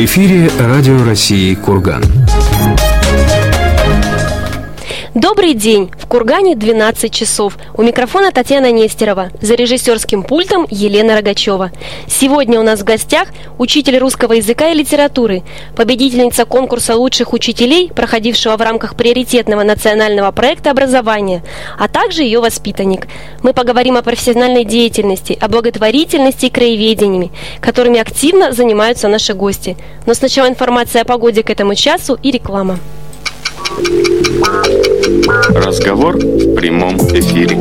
В эфире Радио России «Курган». Добрый день! В Кургане 12 часов. У микрофона Татьяна Нестерова. За режиссерским пультом Елена Рогачева. Сегодня у нас в гостях учитель русского языка и литературы, победительница конкурса лучших учителей, проходившего в рамках приоритетного национального проекта образования, а также ее воспитанник. Мы поговорим о профессиональной деятельности, о благотворительности и краеведении, которыми активно занимаются наши гости. Но сначала информация о погоде к этому часу и реклама. Разговор в прямом эфире.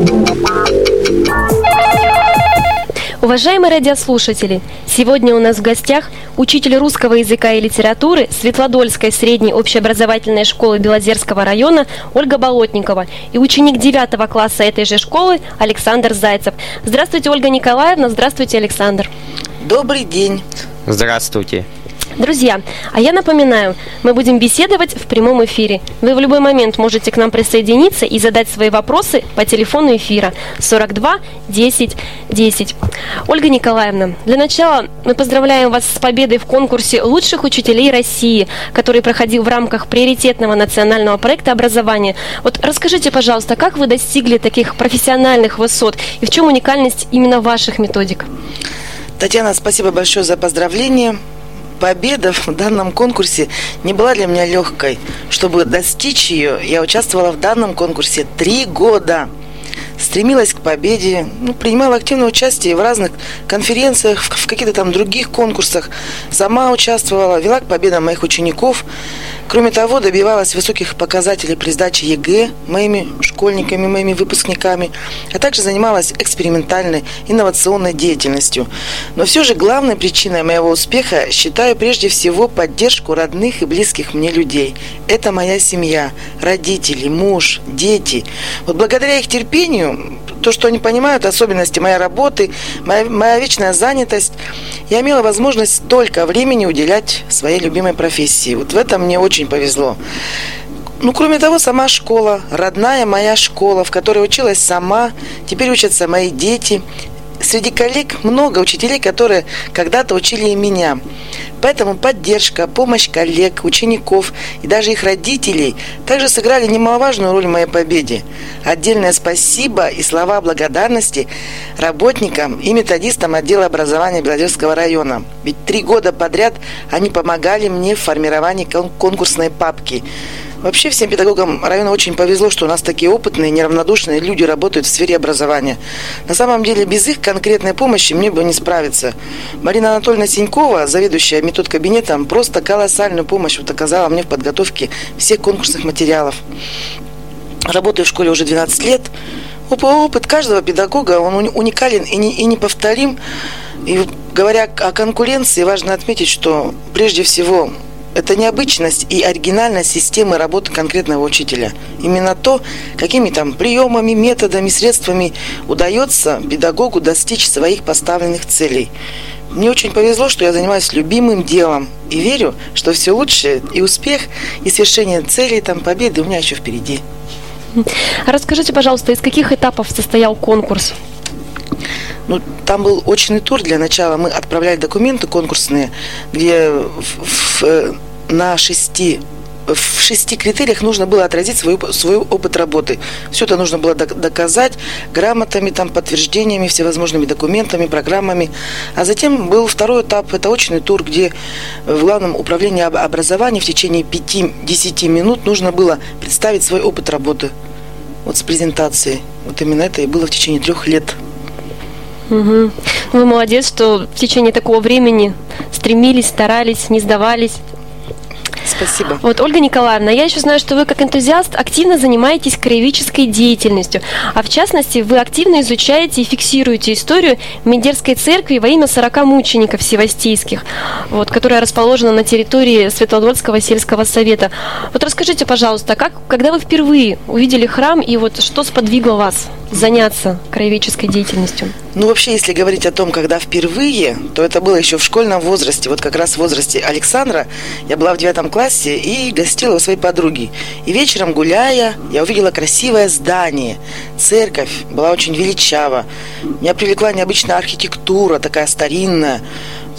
Уважаемые радиослушатели, сегодня у нас в гостях учитель русского языка и литературы Светлодольской средней общеобразовательной школы Белозерского района Ольга Болотникова и ученик 9 класса этой же школы Александр Зайцев. Здравствуйте, Ольга Николаевна, здравствуйте, Александр. Добрый день. Здравствуйте. Друзья, а я напоминаю, мы будем беседовать в прямом эфире. Вы в любой момент можете к нам присоединиться и задать свои вопросы по телефону эфира 42 10 10. Ольга Николаевна, для начала мы поздравляем вас с победой в конкурсе лучших учителей России, который проходил в рамках приоритетного национального проекта образования. Вот расскажите, пожалуйста, как вы достигли таких профессиональных высот и в чем уникальность именно ваших методик? Татьяна, спасибо большое за поздравление. Победа в данном конкурсе не была для меня легкой. Чтобы достичь ее, я участвовала в данном конкурсе 3 года. Стремилась к победе, принимала активное участие в разных конференциях, в каких-то там других конкурсах. Сама участвовала, вела к победам моих учеников. Кроме того, добивалась высоких показателей при сдаче ЕГЭ моими школьниками, моими выпускниками, а также занималась экспериментальной, инновационной деятельностью. Но все же главной причиной моего успеха считаю прежде всего поддержку родных и близких мне людей. Это моя семья, родители, муж, дети. Вот благодаря их терпению, то, что они понимают особенности моей работы, моя вечная занятость, я имела возможность столько времени уделять своей любимой профессии. Вот в этом мне очень повезло. Кроме того, сама школа, родная моя школа, в которой училась сама, теперь учатся мои дети. Среди коллег много учителей, которые когда-то учили и меня. Поэтому поддержка, помощь коллег, учеников и даже их родителей также сыграли немаловажную роль в моей победе. Отдельное спасибо и слова благодарности работникам и методистам отдела образования Белозерского района. Ведь 3 года подряд они помогали мне в формировании конкурсной папки. Вообще всем педагогам района очень повезло, что у нас такие опытные, неравнодушные люди работают в сфере образования. На самом деле без их конкретной помощи мне бы не справиться. Марина Анатольевна Синькова, заведующая методкабинетом, просто колоссальную помощь оказала мне в подготовке всех конкурсных материалов. Работаю в школе уже 12 лет. Опыт каждого педагога, он уникален и неповторим. И говоря о конкуренции, важно отметить, что прежде всего это необычность и оригинальность системы работы конкретного учителя. Именно то, какими приемами, методами, средствами удается педагогу достичь своих поставленных целей. Мне очень повезло, что я занимаюсь любимым делом и верю, что все лучшее и успех, и свершение целей, победы у меня еще впереди. Расскажите, пожалуйста, из каких этапов состоял конкурс? Там был очный тур. Для начала мы отправляли документы конкурсные, где в 6 критериях нужно было отразить свой опыт работы. Все это нужно было доказать грамотами, подтверждениями, всевозможными документами, программами. А затем был второй этап, это очный тур, где в Главном управлении образования в течение 5-10 минут нужно было представить свой опыт работы. С презентацией. Именно это и было в течение 3 лет. Угу. Вы молодец, что в течение такого времени стремились, старались, не сдавались. Спасибо. Ольга Николаевна, я еще знаю, что вы как энтузиаст активно занимаетесь краеведческой деятельностью, а в частности вы активно изучаете и фиксируете историю Мендерской церкви во имя 40 мучеников севастийских, которая расположена на территории Светлодольского сельского совета. Расскажите, пожалуйста, когда вы впервые увидели храм и что сподвигло вас заняться краеведческой деятельностью? Вообще, если говорить о том, когда впервые, то это было еще в школьном возрасте, как раз в возрасте Александра. Я была в 9 классе и гостила у своей подруги. И вечером, гуляя, я увидела красивое здание. Церковь была очень величава. Меня привлекла необычная архитектура, такая старинная.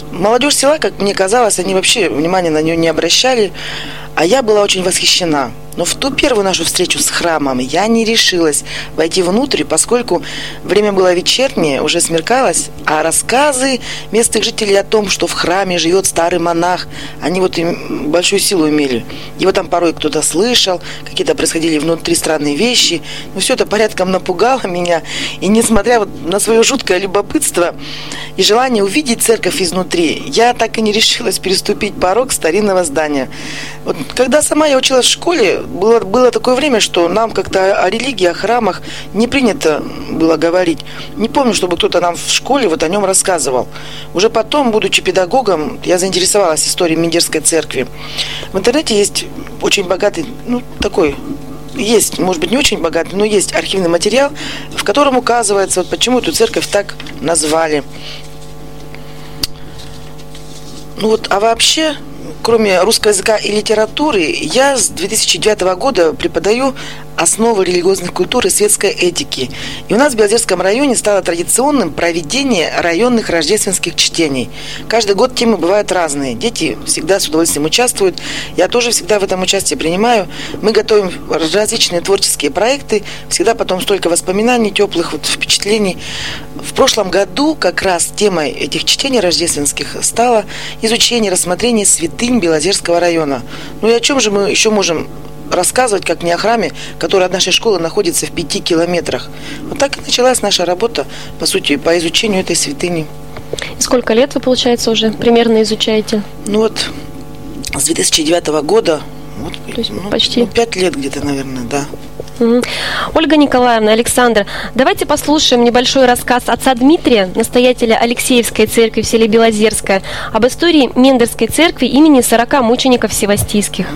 Молодежь села, как мне казалось, они вообще внимания на нее не обращали, а я была очень восхищена. Но в ту первую нашу встречу с храмом я не решилась войти внутрь, поскольку время было вечернее, уже смеркалось, а рассказы местных жителей о том, что в храме живет старый монах, они вот им большую силу имели. Его там порой кто-то слышал, какие-то происходили внутри странные вещи. Но все это порядком напугало меня. И несмотря вот на свое жуткое любопытство и желание увидеть церковь изнутри, я так и не решилась переступить порог старинного здания. Вот, когда сама я училась в школе, было такое время, что нам как-то о религии, о храмах не принято было говорить. Не помню, чтобы кто-то нам в школе вот о нем рассказывал. Уже потом, будучи педагогом, я заинтересовалась историей Миндерской церкви. В интернете есть очень богатый, есть, может быть, не очень богатый, но есть архивный материал, в котором указывается, вот почему эту церковь так назвали. А вообще, кроме русского языка и литературы, я с 2009 года преподаю основы религиозной культуры и светской этики. И у нас в Белозерском районе стало традиционным проведение районных рождественских чтений. Каждый год темы бывают разные. Дети всегда с удовольствием участвуют. Я тоже всегда в этом участие принимаю. Мы готовим различные творческие проекты. Всегда потом столько воспоминаний, теплых впечатлений. В прошлом году как раз темой этих чтений рождественских стало изучение, рассмотрение святынь Белозерского района. И о чем же мы еще можем рассказывать, как не о храме, который от нашей школы находится в 5 километрах. Вот так и началась наша работа, по сути, по изучению этой святыни. И сколько лет вы, получается, уже примерно изучаете? С 2009 года, почти 5 лет где-то, наверное, да. Ольга Николаевна, Александр, давайте послушаем небольшой рассказ отца Дмитрия, настоятеля Алексеевской церкви в селе Белозерское, об истории Миндерской церкви имени 40 мучеников Всевостийских.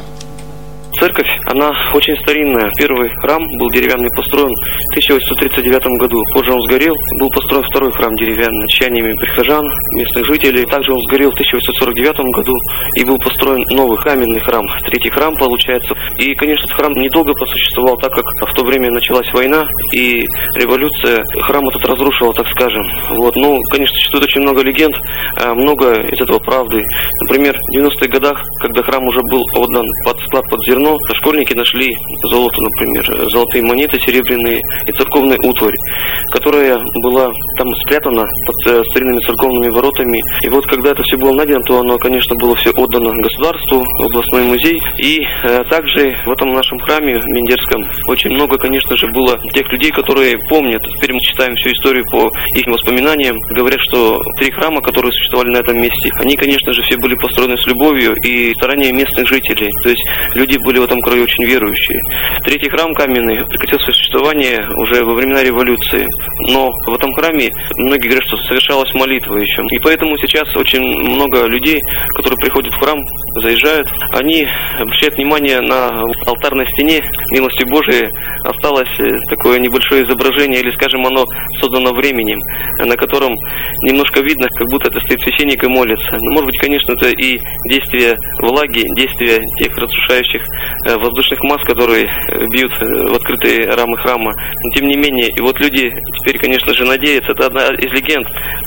Церковь, она очень старинная. Первый храм был деревянный, построен в 1839 году. Позже он сгорел. Был построен второй храм деревянный чаяниями прихожан, местных жителей. Также он сгорел в 1849 году и был построен новый каменный храм. Третий храм получается. И, конечно, этот храм недолго просуществовал, так как в то время началась война и революция. Храм этот разрушила, так скажем. Конечно, существует очень много легенд, много из этого правды. Например, в 90-х годах, когда храм уже был отдан под склад, под зерно, школьники нашли золото, например, золотые монеты серебряные и церковную утварь, которая была там спрятана под старинными церковными воротами. И вот когда это все было найдено, то оно, конечно, было все отдано государству, в областной музей. И также в этом нашем храме Миндерском очень много, конечно же, было тех людей, которые помнят. Теперь мы читаем всю историю по их воспоминаниям. Говорят, что 3 храма, которые существовали на этом месте, они, конечно же, все были построены с любовью и старанием местных жителей. То есть люди были в этом краю очень верующие. Третий храм каменный прекратил свое существование уже во времена революции. Но в этом храме многие говорят, что совершалась молитва еще. И поэтому сейчас очень много людей, которые приходят в храм, заезжают, они обращают внимание на алтарной стене. Милостью Божией осталось такое небольшое изображение, или, скажем, оно создано временем, на котором немножко видно, как будто это стоит священник и молится. Но, может быть, конечно, это и действие влаги, действие тех разрушающих воздушных масс, которые бьют в открытые рамы храма. Но тем не менее, и вот люди теперь, конечно же, надеются. Это одна из легенд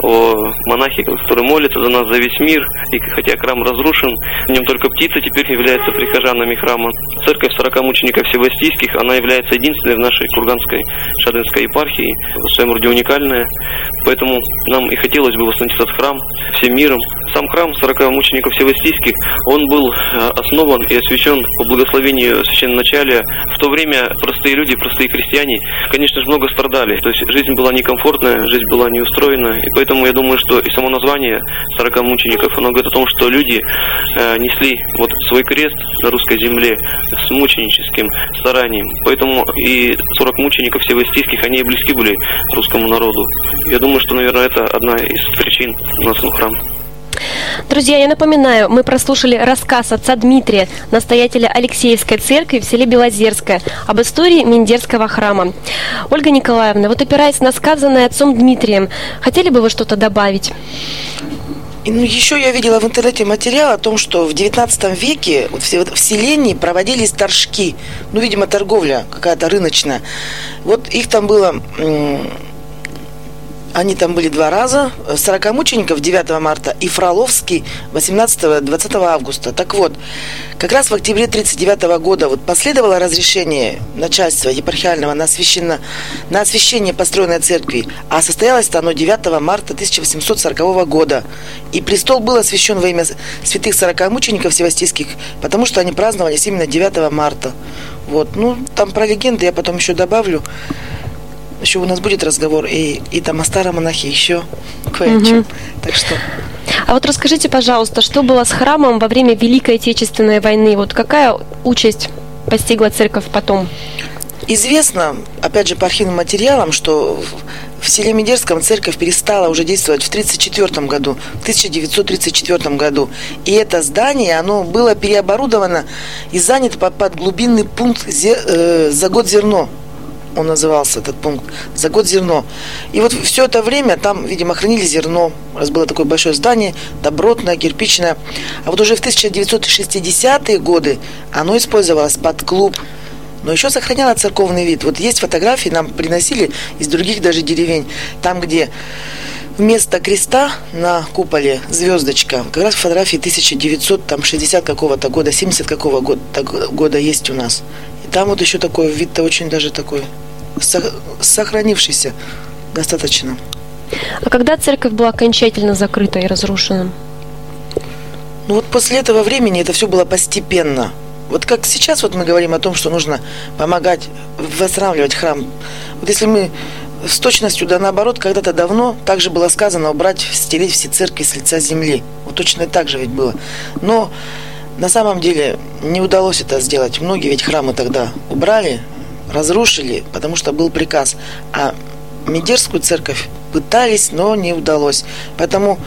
о монахе, который молится за нас, за весь мир. И хотя храм разрушен, в нем только птицы теперь являются прихожанами храма. Церковь 40 мучеников Всевостийских, она является единственной в нашей Курганской Шадринской епархии, в своем роде уникальная. Поэтому нам и хотелось бы восстановить этот храм всем миром. Сам храм 40 мучеников Всевостийских, он был основан и освящен по благословению священноначалия. В то время простые люди, простые крестьяне, конечно же, много страдали. То есть жизнь была некомфортная, жизнь была неустроена. И поэтому я думаю, что и само название 40 мучеников, оно говорит о том, что люди несли вот свой крест на русской земле с мученическим старанием. Поэтому и 40 мучеников Всевостийских, они и близки были русскому народу. Я думаю, что, наверное, это одна из причин нашего храма. Друзья, я напоминаю, мы прослушали рассказ отца Дмитрия, настоятеля Алексеевской церкви в селе Белозерское, об истории Миндерского храма. Ольга Николаевна, вот опираясь на сказанное отцом Дмитрием, хотели бы вы что-то добавить? Еще я видела в интернете материал о том, что в 19 веке в селении проводились торжки. Видимо, торговля какая-то рыночная. Вот их там было Они там были 2 раза. 40 мучеников 9 марта и Фроловский 18-20 августа. Так вот, как раз в октябре 1939 года вот последовало разрешение начальства епархиального на освящение построенной церкви, а состоялось оно 9 марта 1840 года. И престол был освящен во имя святых 40 мучеников севастийских, потому что они праздновались именно 9 марта. Вот. Ну, там про легенды я потом еще добавлю. Еще у нас будет разговор и там о старом монахе еще кое о чем. Так что... А вот расскажите, пожалуйста, что было с храмом во время Великой Отечественной войны? Вот какая участь постигла церковь потом? Известно, опять же, по архивным материалам, что в селе Медерском церковь перестала уже действовать в 1934 году. И это здание, оно было переоборудовано и занято под глубинный пункт «За год зерно». Он назывался, этот пункт, «За год зерно». И вот все это время там, видимо, хранили зерно. У нас было такое большое здание, добротное, кирпичное. А вот уже в 1960-е годы оно использовалось под клуб. Но еще сохраняло церковный вид. Вот есть фотографии, нам приносили из других даже деревень. Там, где вместо креста на куполе звездочка. Как раз фотографии 1960 какого-то года, 70 какого года есть у нас. И там вот еще такой вид-то очень даже такой сохранившийся достаточно. А когда церковь была окончательно закрыта и разрушена? Ну вот после этого времени это все было постепенно. Вот как сейчас вот мы говорим о том, что нужно помогать восстанавливать храм. Вот если мы с точностью да наоборот, когда-то давно также было сказано убрать, стереть все церкви с лица земли. Вот точно так же ведь было. Но на самом деле не удалось это сделать. Многие ведь храмы тогда убрали, разрушили, потому что был приказ. А Медерскую церковь пытались, но не удалось. Поэтому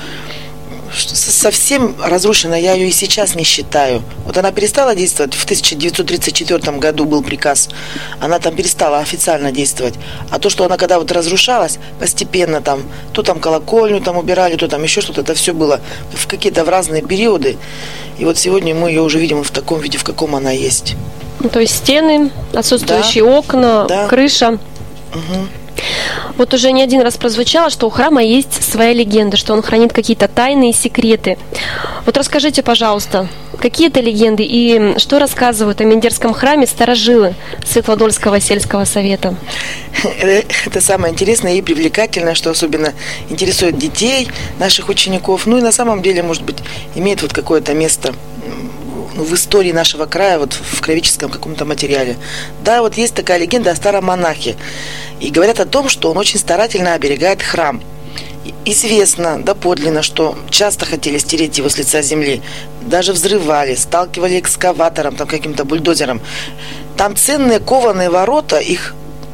совсем разрушена я ее и сейчас не считаю. Вот она перестала действовать, в 1934 году был приказ, она там перестала официально действовать. А то, что она когда вот разрушалась, постепенно там, то там колокольню там убирали, то там еще что-то, это все было в какие-то в разные периоды. И вот сегодня мы ее уже видим в таком виде, в каком она есть. Ну, то есть стены, отсутствующие окна, крыша. Угу. Вот уже не один раз прозвучало, что у храма есть своя легенда, что он хранит какие-то тайные секреты. Вот расскажите, пожалуйста, какие это легенды и что рассказывают о Медерском храме старожилы Светлодольского сельского совета? Это самое интересное и привлекательное, что особенно интересует детей, наших учеников. Ну и на самом деле, может быть, имеет вот какое-то место в истории нашего края, вот в кровическом каком-то материале. Да, вот есть такая легенда о старом монахе. И говорят о том, что он очень старательно оберегает храм. Известно доподлинно, что часто хотели стереть его с лица земли. Даже взрывали, сталкивали экскаватором, там каким-то бульдозером. Там ценные кованые ворота, их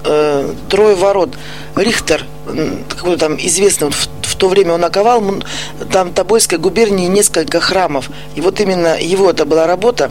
3 ворот. Рихтер, какой-то там известный, вот в то время он оковал там Тобольской губернии несколько храмов. И вот именно его это была работа.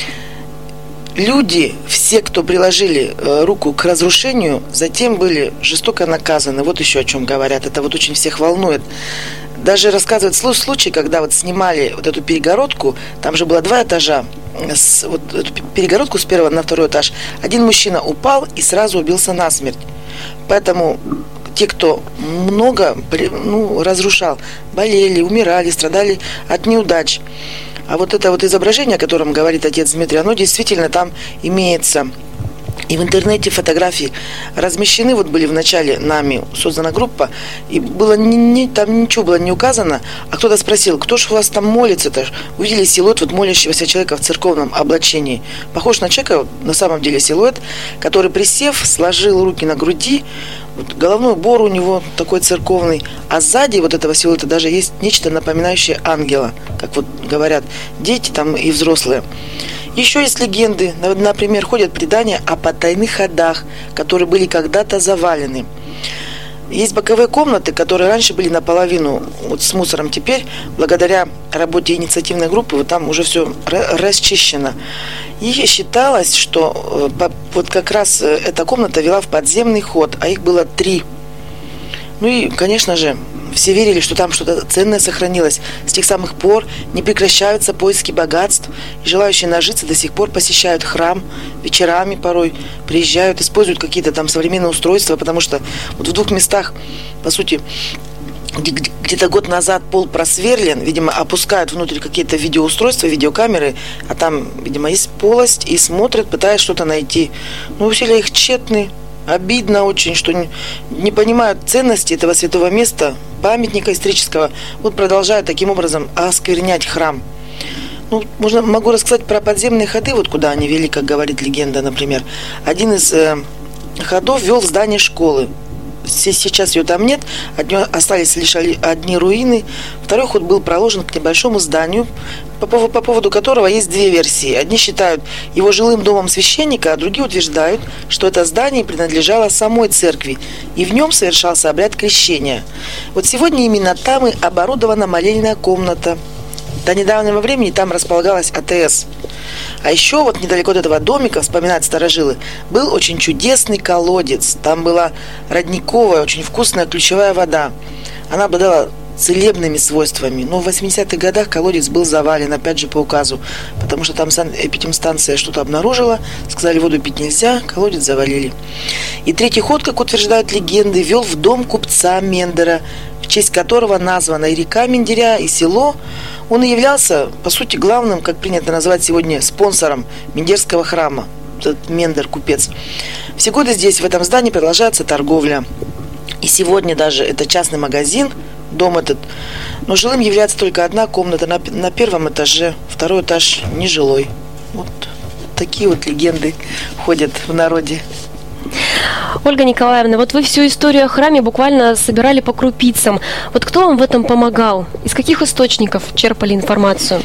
Люди, все, кто приложили руку к разрушению, затем были жестоко наказаны. Вот еще о чем говорят. Это вот очень всех волнует. Даже рассказывают случай, когда вот снимали вот эту перегородку, там же было 2 этажа, вот эту перегородку с 1 на 2 этаж. Один мужчина упал и сразу убился насмерть. Поэтому те, кто много разрушал, болели, умирали, страдали от неудач. А вот это вот изображение, о котором говорит отец Дмитрий, оно действительно там имеется. И в интернете фотографии размещены, вот были в начале нами создана группа, и было там ничего было не указано, а кто-то спросил, кто же у вас там молится-то? Увидели силуэт вот молящегося человека в церковном облачении. Похож на человека, на самом деле силуэт, который, присев, сложил руки на груди, вот головной убор у него такой церковный, а сзади вот этого силуэта даже есть нечто напоминающее ангела, как вот говорят дети там и взрослые. Еще есть легенды, например, ходят предания о потайных ходах, которые были когда-то завалены. Есть боковые комнаты, которые раньше были наполовину вот с мусором. Теперь, благодаря работе инициативной группы, вот там уже все расчищено. И считалось, что вот как раз эта комната вела в подземный ход, а их было 3. Ну и, конечно же, все верили, что там что-то ценное сохранилось. С тех самых пор не прекращаются поиски богатств, и желающие нажиться до сих пор посещают храм вечерами порой, приезжают, используют какие-то там современные устройства, потому что вот в 2 местах, по сути, где-то год назад пол просверлен, видимо, опускают внутрь какие-то видеоустройства, видеокамеры, а там, видимо, есть полость, и смотрят, пытаясь что-то найти. Но усилия их тщетны. Обидно очень, что не понимают ценности этого святого места, памятника исторического, вот продолжают таким образом осквернять храм. Ну, могу рассказать про подземные ходы, вот куда они вели, как говорит легенда, например. Один из ходов вел в здание школы. Сейчас ее там нет, от нее остались лишь одни руины. Второй ход был проложен к небольшому зданию, по поводу которого есть 2 версии. Одни считают его жилым домом священника, а другие утверждают, что это здание принадлежало самой церкви, и в нем совершался обряд крещения. Вот сегодня именно там и оборудована молельная комната. До недавнего времени там располагалась АТС. А еще вот недалеко от этого домика, вспоминают старожилы, был очень чудесный колодец. Там была родниковая, очень вкусная ключевая вода. Она обладала целебными свойствами. Но в 80-х годах колодец был завален, опять же по указу, потому что там эпидемстанция что-то обнаружила, сказали, воду пить нельзя, колодец завалили. И третий ход, как утверждают легенды, вел в дом купца Мендера, в честь которого названа и река Мендеря, и село. Он и являлся, по сути, главным, как принято называть сегодня, спонсором Мендерского храма, этот Мендер, купец. Все годы здесь, в этом здании, продолжается торговля. И сегодня даже это частный магазин, дом этот. Но жилым является только одна комната на 1-м этаже, 2-й этаж нежилой. Вот такие вот легенды ходят в народе. Ольга Николаевна, вот вы всю историю о храме буквально собирали по крупицам. Вот кто вам в этом помогал? Из каких источников черпали информацию?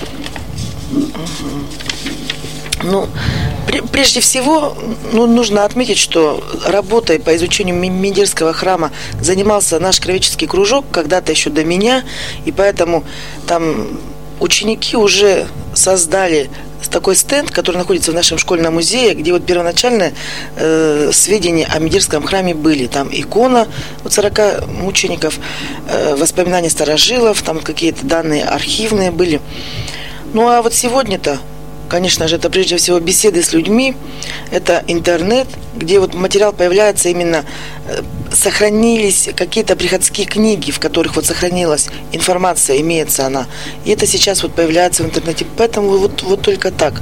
Ну, прежде всего, нужно отметить, что работой по изучению Мендерского храма занимался наш кровеческий кружок, когда-то еще до меня, и поэтому там ученики уже создали такой стенд, который находится в нашем школьном музее, где вот первоначальные сведения о Мендерском храме были. Там икона вот 40 мучеников, воспоминания старожилов, там какие-то данные архивные были. Ну а вот сегодня-то, конечно же, это прежде всего беседы с людьми, это интернет, где вот материал появляется именно, сохранились какие-то приходские книги, в которых вот сохранилась информация, имеется она. И это сейчас вот появляется в интернете, поэтому вот только так.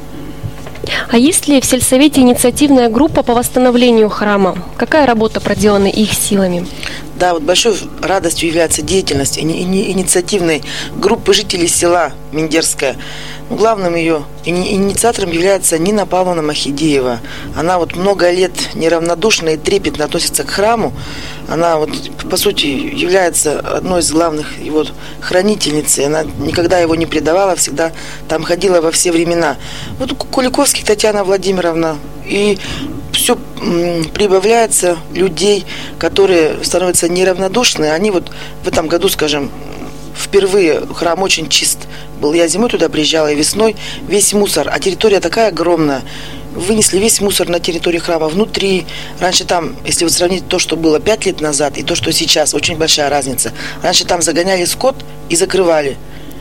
А есть ли в сельсовете инициативная группа по восстановлению храма? Какая работа проделана их силами? Да, вот большой радостью является деятельность инициативной группы жителей села Мендерское. Главным ее инициатором является Нина Павловна Махидеева. Она вот много лет неравнодушно и трепетно относится к храму. Она вот, по сути, является одной из главных его хранительниц. Она никогда его не предавала, всегда там ходила во все времена. Вот у Куликовских Татьяна Владимировна. И все прибавляется людей, которые становятся неравнодушны. Они вот в этом году, скажем, впервые храм очень чист был. Я зимой туда приезжала, и весной весь мусор, а территория такая огромная. Вынесли весь мусор на территории храма внутри. Раньше там, если вот сравнить то, что было 5 лет назад, и то, что сейчас, очень большая разница. Раньше там загоняли скот и закрывали.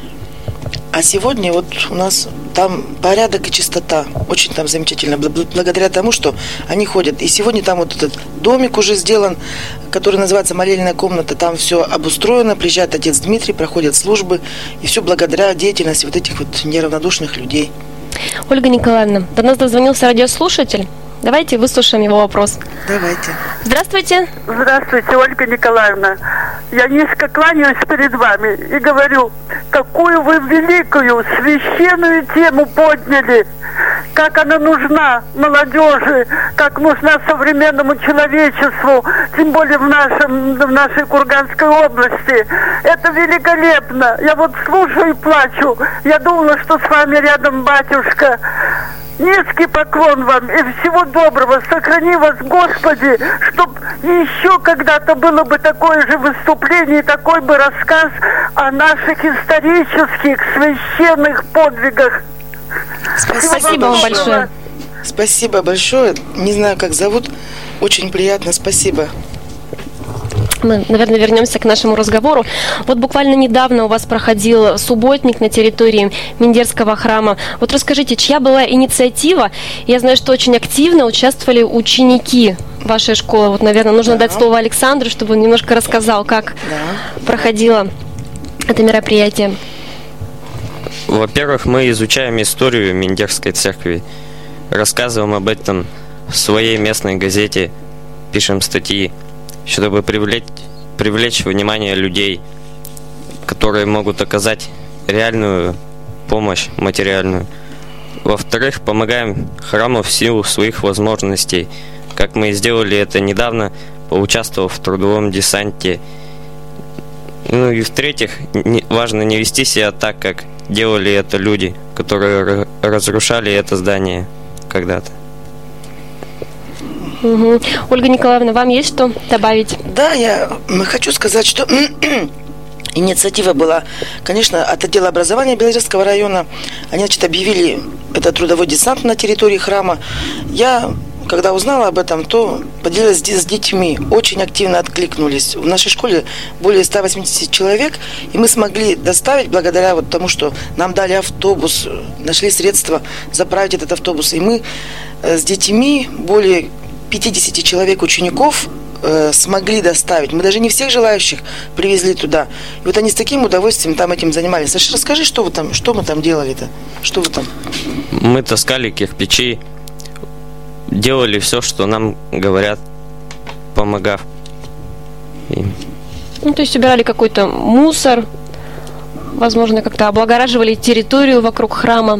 А сегодня вот у нас там порядок и чистота. Очень там замечательно. Благодаря тому, что они ходят. И сегодня там вот этот домик уже сделан, который называется молельная комната. Там все обустроено. Приезжает отец Дмитрий, проходят службы. И все благодаря деятельности вот этих вот неравнодушных людей. Ольга Николаевна, до нас дозвонился радиослушатель. Давайте выслушаем его вопрос. Давайте. Здравствуйте. Здравствуйте, Ольга Николаевна. Я низко кланяюсь перед вами и говорю, какую вы великую священную тему подняли, как она нужна молодежи, как нужна современному человечеству, тем более в нашей Курганской области. Это великолепно. Я вот слушаю и плачу. Я думала, что с вами рядом батюшка. Низкий поклон вам и всего доброго. Сохрани вас, Господи, чтоб еще когда-то было бы такое же выступление, такой бы рассказ о наших исторических священных подвигах. Спасибо вам большое. Спасибо большое. Не знаю, как зовут. Очень приятно. Спасибо. Мы, наверное, вернемся к нашему разговору. Вот буквально недавно у вас проходил субботник на территории Миндерского храма. Вот расскажите, чья была инициатива? Я знаю, что очень активно участвовали ученики вашей школы. Вот, наверное, нужно дать слово Александру, чтобы он немножко рассказал, как проходило это мероприятие. Во-первых, мы изучаем историю Миндерской церкви, рассказываем об этом в своей местной газете, пишем статьи, чтобы привлечь внимание людей, которые могут оказать реальную помощь материальную. Во-вторых, помогаем храму в силу своих возможностей, как мы сделали это недавно, поучаствовав в трудовом десанте. Ну и в-третьих, важно не вести себя так, как делали это люди, которые разрушали это здание когда-то. Угу. Ольга Николаевна, вам есть что добавить? Да, я хочу сказать, что инициатива была, конечно, от отдела образования Белозерского района. Они, значит, объявили этот трудовой десант на территории храма. Я, когда узнала об этом, то поделилась с детьми. Очень активно откликнулись. В нашей школе более 180 человек, и мы смогли доставить, благодаря вот тому, что нам дали автобус, нашли средства заправить этот автобус. И мы с детьми, более 50 человек учеников, смогли доставить. Мы даже не всех желающих привезли туда. И вот они с таким удовольствием там этим занимались. Саша, расскажи, что мы там делали-то? Что вы там? Мы таскали кирпичи, делали все, что нам говорят, помогав им. Ну, то есть убирали какой-то мусор, возможно, как-то облагораживали территорию вокруг храма.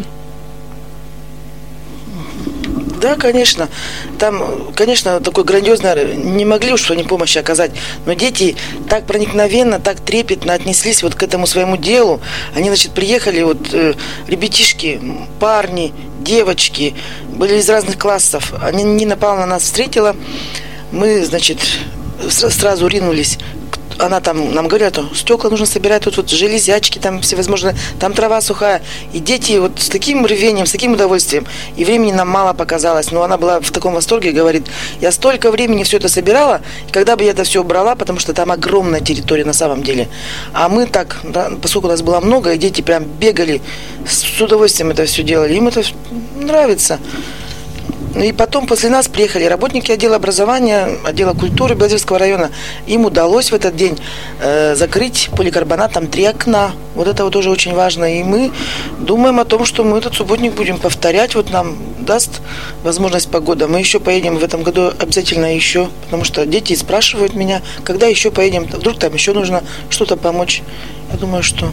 Да, конечно. Там, конечно, такой грандиозно не могли уж они помощи оказать, но дети так проникновенно, так трепетно отнеслись вот к этому своему делу. Они, значит, приехали, вот ребятишки, парни, девочки, были из разных классов. Нина Павловна нас встретила, мы, значит, сразу ринулись. Она там нам говорит, стекла нужно собирать, тут вот железячки, там всевозможные, там трава сухая. И дети вот с таким рвением, с таким удовольствием. И времени нам мало показалось. Но она была в таком восторге, говорит, я столько времени все это собирала, и когда бы я это все убрала, потому что там огромная территория на самом деле. А мы так, да, поскольку нас было много, и дети прям бегали, с удовольствием это все делали. Им это нравится. И потом после нас приехали работники отдела образования, отдела культуры Белозерского района. Им удалось в этот день закрыть поликарбонатом 3 окна. Вот это вот тоже очень важно. И мы думаем о том, что мы этот субботник будем повторять. Вот нам даст возможность погода. Мы еще поедем в этом году обязательно еще, потому что дети спрашивают меня, когда еще поедем. Вдруг там еще нужно что-то помочь. Я думаю, что...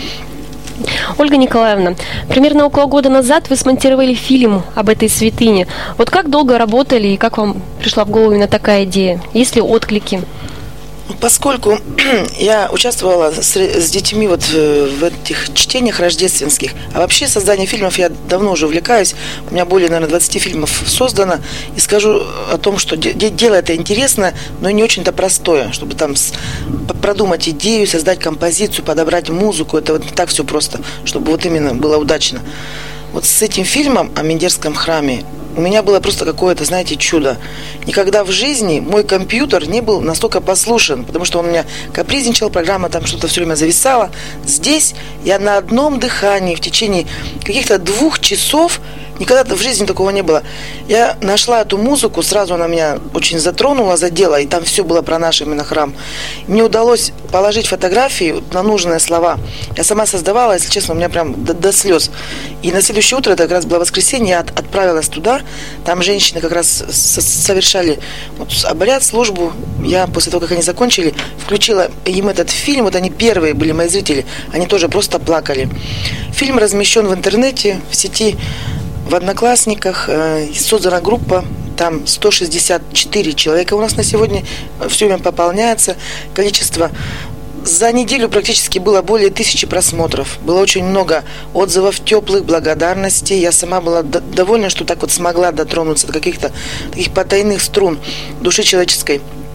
Ольга Николаевна, примерно около года назад вы смонтировали фильм об этой святыне. Вот как долго работали и как вам пришла в голову именно такая идея? Есть ли отклики? Поскольку я участвовала с детьми вот в этих чтениях рождественских, а вообще создание фильмов я давно уже увлекаюсь, у меня более, наверное, 20 фильмов создано, и скажу о том, что дело это интересное, но не очень-то простое, чтобы там продумать идею, создать композицию, подобрать музыку, это вот не так все просто, чтобы вот именно было удачно. Вот с этим фильмом о Миндерском храме у меня было просто какое-то, знаете, чудо. Никогда в жизни мой компьютер не был настолько послушен, потому что он у меня капризничал, программа там что-то все время зависала. Здесь я на одном дыхании в течение каких-то 2 часов, никогда в жизни такого не было. Я нашла эту музыку, сразу она меня очень затронула, задела, и там все было про наш именно храм. Мне удалось положить фотографии на нужные слова. Я сама создавала, если честно, у меня прям до слез. И на следующее утро, это как раз было воскресенье, я отправилась туда. Там женщины как раз совершали обряд, службу. Я после того, как они закончили, включила им этот фильм. Вот они первые были мои зрители. Они тоже просто плакали. Фильм размещен в интернете, в сети, в Одноклассниках. Создана группа. Там 164 человека у нас на сегодня. Все время пополняется. Количество... За неделю практически было более 1000 просмотров. Было очень много отзывов теплых, благодарностей. Я сама была довольна, что так вот смогла дотронуться до каких-то таких потайных струн души человеческой.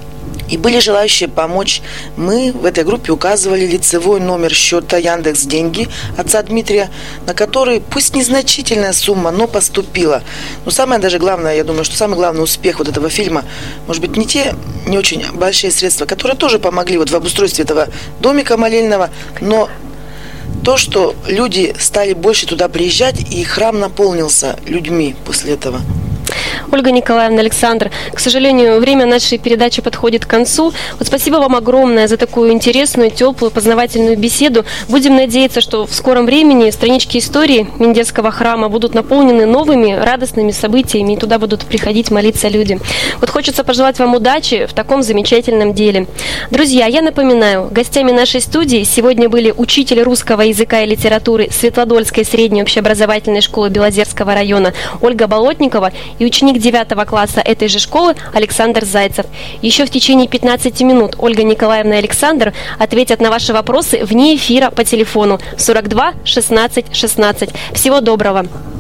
и были желающие помочь. Мы в этой группе указывали лицевой номер счета Яндекс.Деньги отца Дмитрия, на который, пусть незначительная сумма, но поступила. Но самое даже главное, я думаю, что самый главный успех вот этого фильма, может быть, не те не очень большие средства, которые тоже помогли вот в обустройстве этого домика молельного, но то, что люди стали больше туда приезжать, и храм наполнился людьми после этого. Ольга Николаевна, Александр, к сожалению, время нашей передачи подходит к концу. Вот спасибо вам огромное за такую интересную, теплую, познавательную беседу. Будем надеяться, что в скором времени странички истории Миндевского храма будут наполнены новыми, радостными событиями, и туда будут приходить молиться люди. Вот хочется пожелать вам удачи в таком замечательном деле. Друзья, я напоминаю, гостями нашей студии сегодня были учитель русского языка и литературы Светлодольской средней общеобразовательной школы Белозерского района Ольга Болотникова и ученик 9 класса этой же школы Александр Зайцев. Еще в течение 15 минут Ольга Николаевна и Александр ответят на ваши вопросы вне эфира по телефону 42 16 16. Всего доброго!